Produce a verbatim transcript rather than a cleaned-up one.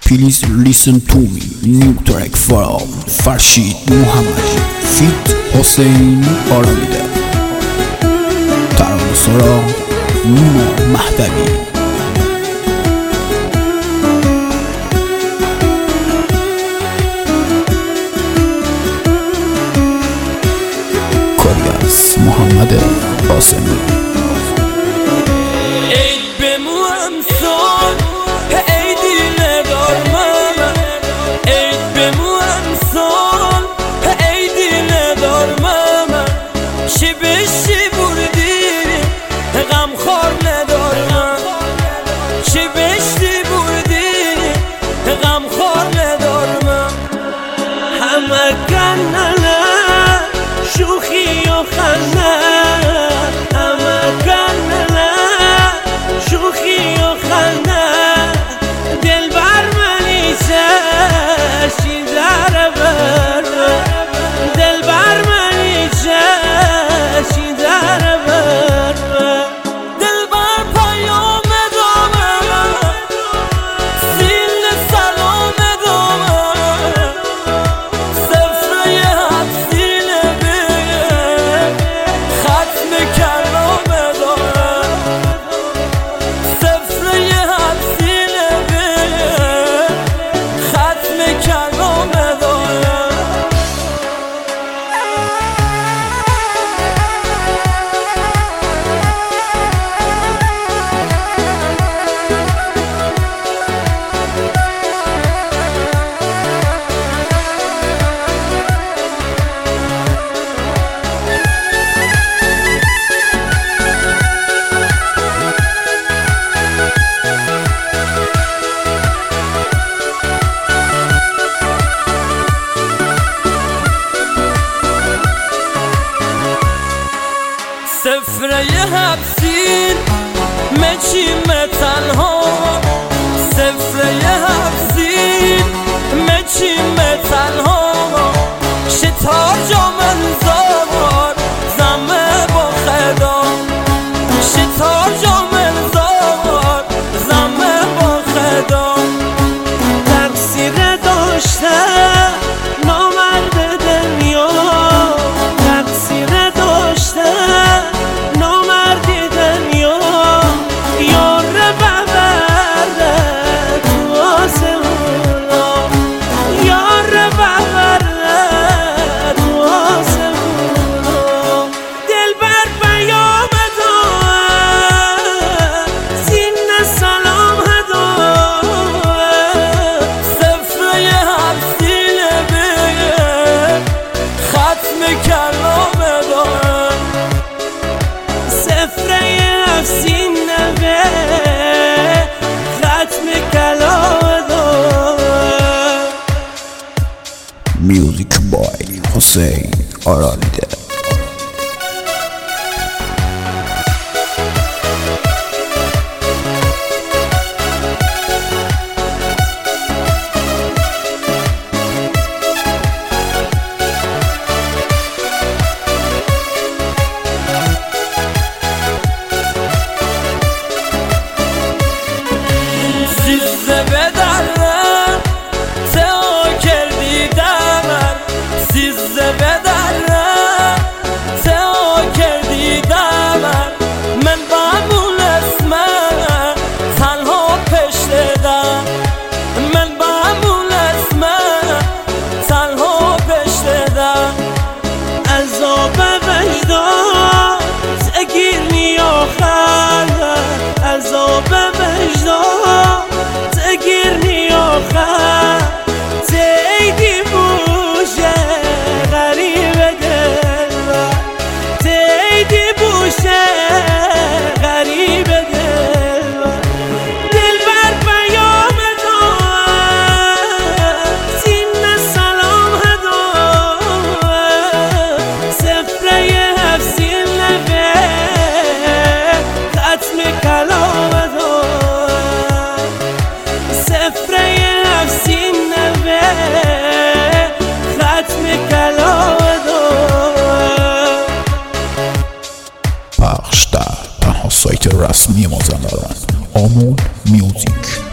Please listen to me. New track from Farshid Muhammadi feat حسین آرامیده. ترانه سرا نیما مهدوی. کاری از محمد قاسمی. شوخی و خنده همه کنه شوخی و خنده دل بر منی چشی در بر دل بر منی چشی در بر دل بر پیام دامه سیل سلام دامه سفره حبسی سفره حبسین مچیم تنها سفره حبسین مچیم تنها شتار جا منزار زمه با خدا شتار جا منزار زمه با خدا تقصیر داشته نامرد دنیا تقصیر داشته Music boy حسین آرامیده. عذاب وجدان تگیرنی آخر تیدی بوشه غریب دل تیدی بوشه غریب دل دل بر پیام تو سین سلام هدا سفره حفظین لبه ختم کلام دو سفره حفظین نوه ختم کلام دو پخش در تنها سایت رسمی مازندران آمون میوزیک.